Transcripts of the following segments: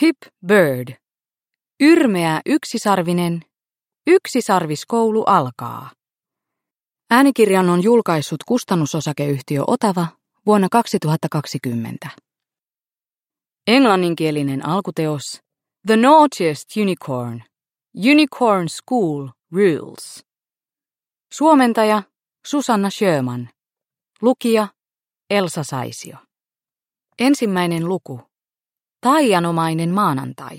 Pip Bird. Yrmeä yksisarvinen. Yksisarviskoulu alkaa. Äänikirjan on julkaissut kustannusosakeyhtiö Otava vuonna 2020. Englanninkielinen alkuteos The Naughtiest Unicorn. Unicorn School Rules. Suomentaja Susanna Sjöman. Lukija Elsa Saisio. Ensimmäinen luku. Taianomainen maanantai.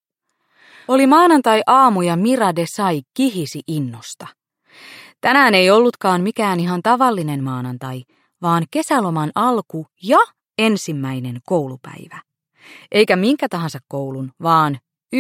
Oli maanantai-aamu ja Mira Desai kihisi innosta. Tänään ei ollutkaan mikään ihan tavallinen maanantai, vaan kesäloman alku ja ensimmäinen koulupäivä. Eikä minkä tahansa koulun, vaan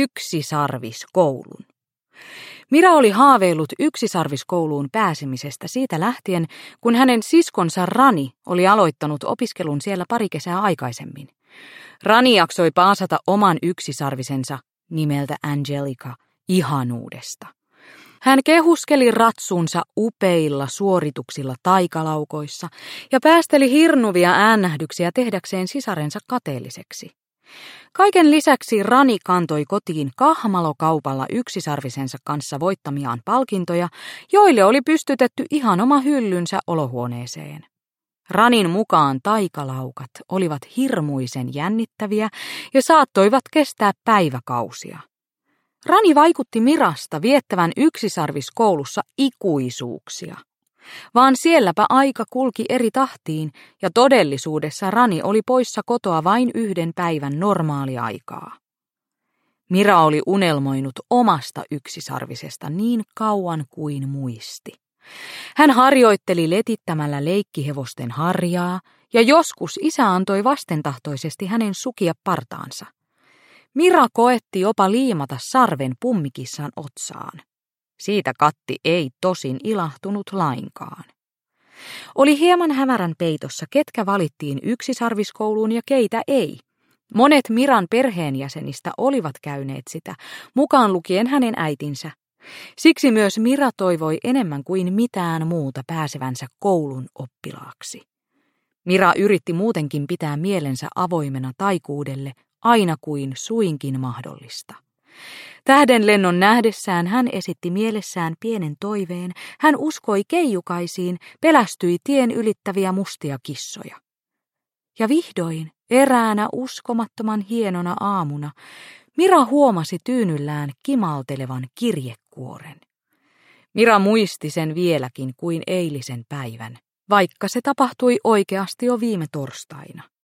yksisarviskoulun. Mira oli haaveillut yksisarviskouluun pääsemisestä siitä lähtien, kun hänen siskonsa Rani oli aloittanut opiskelun siellä pari kesää aikaisemmin. Rani jaksoi paasata oman yksisarvisensa nimeltä Angelica ihanuudesta. Hän kehuskeli ratsunsa upeilla suorituksilla taikalaukoissa ja päästeli hirnuvia äännähdyksiä tehdäkseen sisarensa kateelliseksi. Kaiken lisäksi Rani kantoi kotiin kahmalokaupalla yksisarvisensa kanssa voittamiaan palkintoja, joille oli pystytetty ihan oma hyllynsä olohuoneeseen. Ranin mukaan taikalaukat olivat hirmuisen jännittäviä ja saattoivat kestää päiväkausia. Rani vaikutti Mirasta viettävän yksisarviskoulussa ikuisuuksia. Vaan sielläpä aika kulki eri tahtiin ja todellisuudessa Rani oli poissa kotoa vain yhden päivän normaaliaikaa. Mira oli unelmoinut omasta yksisarvisesta niin kauan kuin muisti. Hän harjoitteli letittämällä leikkihevosten harjaa ja joskus isä antoi vastentahtoisesti hänen sukia partaansa. Mira koetti jopa liimata sarven pummikissan otsaan. Siitä Katti ei tosin ilahtunut lainkaan. Oli hieman hämärän peitossa, ketkä valittiin yksisarviskouluun ja keitä ei. Monet Miran perheenjäsenistä olivat käyneet sitä, mukaan lukien hänen äitinsä. Siksi myös Mira toivoi enemmän kuin mitään muuta pääsevänsä koulun oppilaaksi. Mira yritti muutenkin pitää mielensä avoimena taikuudelle aina kuin suinkin mahdollista. Tähdenlennon nähdessään hän esitti mielessään pienen toiveen, hän uskoi keijukaisiin, pelästyi tien ylittäviä mustia kissoja. Ja vihdoin, eräänä uskomattoman hienona aamuna, Mira huomasi tyynyllään kimaltelevan kirjekuoren. Mira muisti sen vieläkin kuin eilisen päivän, vaikka se tapahtui oikeasti jo viime torstaina.